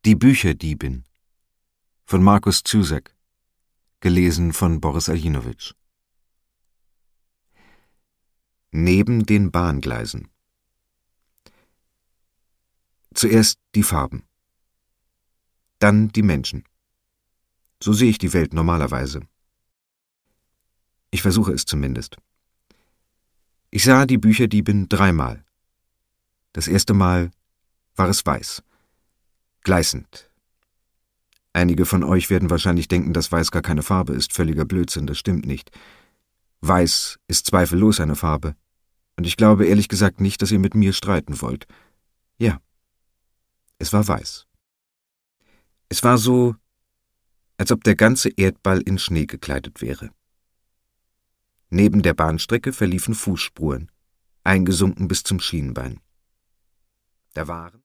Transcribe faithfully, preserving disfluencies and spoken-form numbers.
Die Bücherdiebin von Markus Zusak, gelesen von Boris Aljinowitsch. Neben den Bahngleisen. Zuerst die Farben, dann die Menschen. So sehe ich die Welt normalerweise. Ich versuche es zumindest. Ich sah die Bücherdiebin dreimal. Das erste Mal war es weiß, gleißend. Einige von euch werden wahrscheinlich denken, dass Weiß gar keine Farbe ist. Völliger Blödsinn, das stimmt nicht. Weiß ist zweifellos eine Farbe. Und ich glaube ehrlich gesagt nicht, dass ihr mit mir streiten wollt. Ja, es war weiß. Es war so, als ob der ganze Erdball in Schnee gekleidet wäre. Neben der Bahnstrecke verliefen Fußspuren, eingesunken bis zum Schienbein. Da waren